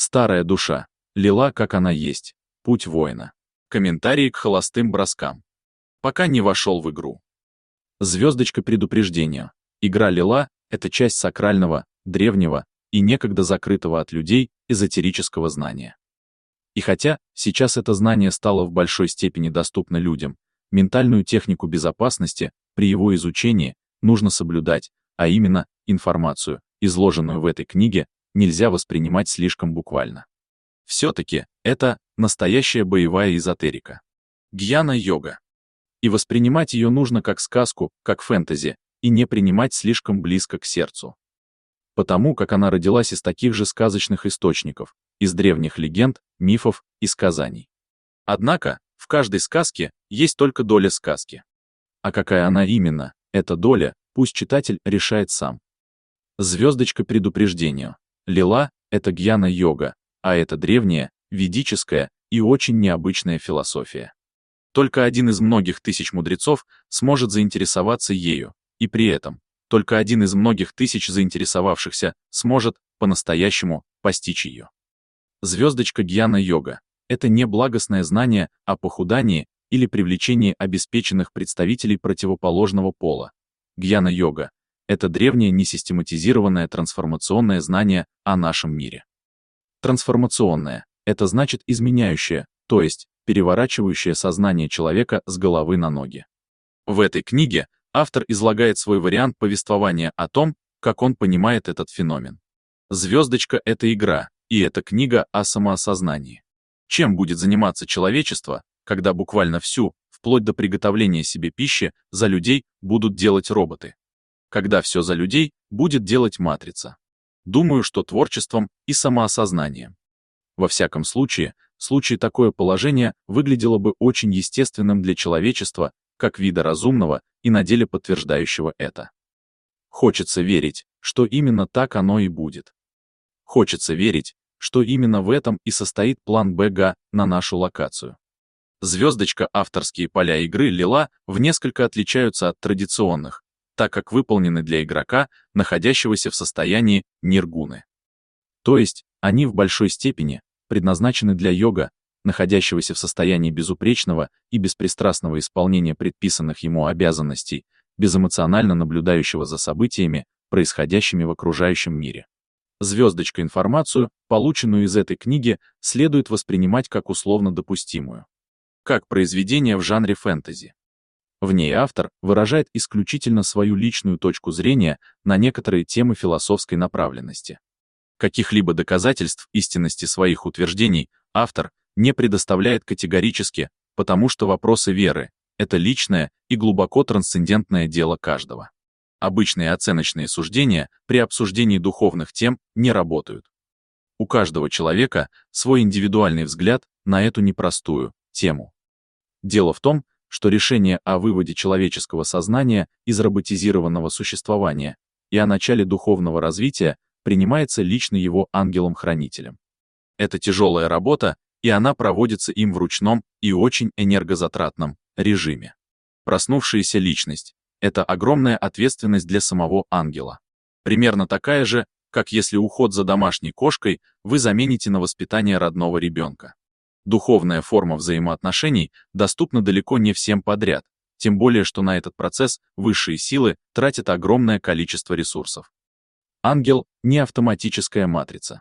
Старая душа. Лила, как она есть. Путь воина. Комментарии к холостым броскам. Пока не вошел в игру. Звездочка предупреждения. Игра Лила — это часть сакрального, древнего и некогда закрытого от людей эзотерического знания. И хотя сейчас это знание стало в большой степени доступно людям, ментальную технику безопасности при его изучении нужно соблюдать, а именно информацию, изложенную в этой книге, нельзя воспринимать слишком буквально. Все-таки это настоящая боевая эзотерика. Гьяна-йога. И воспринимать ее нужно как сказку, как фэнтези, и не принимать слишком близко к сердцу. Потому как она родилась из таких же сказочных источников, из древних легенд, мифов и сказаний. Однако, в каждой сказке есть только доля сказки. А какая она именно, эта доля, пусть читатель решает сам. Звездочка предупреждения. Лила — это гьяна-йога, а это древняя, ведическая и очень необычная философия. Только один из многих тысяч мудрецов сможет заинтересоваться ею, и при этом только один из многих тысяч заинтересовавшихся сможет по-настоящему постичь ее. Звездочка гьяна-йога — это не благостное знание о похудании или привлечении обеспеченных представителей противоположного пола. Гьяна-йога — это древнее несистематизированное трансформационное знание о нашем мире. Трансформационное — это значит изменяющее, то есть переворачивающее сознание человека с головы на ноги. В этой книге автор излагает свой вариант повествования о том, как он понимает этот феномен. Звездочка — это игра, и это книга о самоосознании. Чем будет заниматься человечество, когда буквально всю, вплоть до приготовления себе пищи, за людей будут делать роботы? Когда все за людей будет делать матрица? Думаю, что творчеством и самоосознанием. Во всяком случае, такое положение выглядело бы очень естественным для человечества, как вида разумного и на деле подтверждающего это. Хочется верить, что именно так оно и будет. Хочется верить, что именно в этом и состоит план БГ на нашу локацию. Звездочка авторские поля игры Лила в несколько отличаются от традиционных, так как выполнены для игрока, находящегося в состоянии ниргуны. То есть, они в большой степени предназначены для йога, находящегося в состоянии безупречного и беспристрастного исполнения предписанных ему обязанностей, безэмоционально наблюдающего за событиями, происходящими в окружающем мире. Звездочка информацию, полученную из этой книги, следует воспринимать как условно допустимую. Как произведение в жанре фэнтези. В ней автор выражает исключительно свою личную точку зрения на некоторые темы философской направленности. Каких-либо доказательств истинности своих утверждений автор не предоставляет категорически, потому что вопросы веры — это личное и глубоко трансцендентное дело каждого. Обычные оценочные суждения при обсуждении духовных тем не работают. У каждого человека свой индивидуальный взгляд на эту непростую тему. Дело в том, что решение о выводе человеческого сознания из роботизированного существования и о начале духовного развития принимается лично его ангелом-хранителем. Это тяжелая работа, и она проводится им в ручном и очень энергозатратном режиме. Проснувшаяся личность — это огромная ответственность для самого ангела. Примерно такая же, как если уход за домашней кошкой вы замените на воспитание родного ребенка. Духовная форма взаимоотношений доступна далеко не всем подряд, тем более что на этот процесс высшие силы тратят огромное количество ресурсов. Ангел — не автоматическая матрица.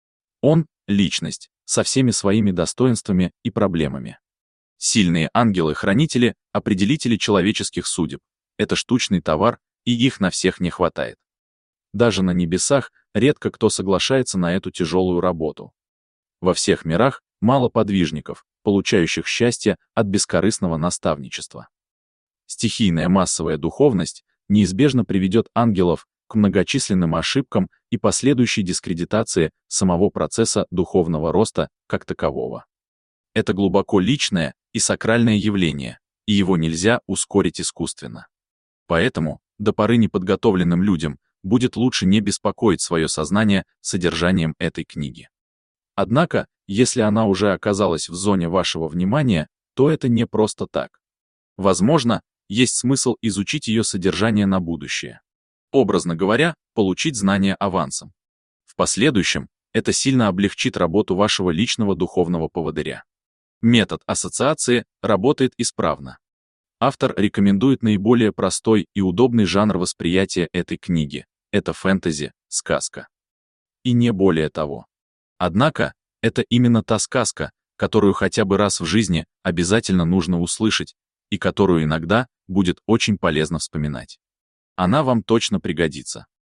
Он — личность, со всеми своими достоинствами и проблемами. Сильные ангелы-хранители, определители человеческих судеб — это штучный товар, и их на всех не хватает. Даже на небесах редко кто соглашается на эту тяжелую работу. Во всех мирах мало подвижников, получающих счастье от бескорыстного наставничества. Стихийная массовая духовность неизбежно приведет ангелов к многочисленным ошибкам и последующей дискредитации самого процесса духовного роста как такового. Это глубоко личное и сакральное явление, и его нельзя ускорить искусственно. Поэтому, до поры неподготовленным людям, будет лучше не беспокоить свое сознание содержанием этой книги. Однако, если она уже оказалась в зоне вашего внимания, то это не просто так. Возможно, есть смысл изучить ее содержание на будущее. Образно говоря, получить знания авансом. В последующем, Это сильно облегчит работу вашего личного духовного поводыря. Метод ассоциации работает исправно. Автор рекомендует наиболее простой и удобный жанр восприятия этой книги. Это фэнтези, сказка. И не более того. Однако, это именно та сказка, которую хотя бы раз в жизни обязательно нужно услышать, и которую иногда будет очень полезно вспоминать. Она вам точно пригодится.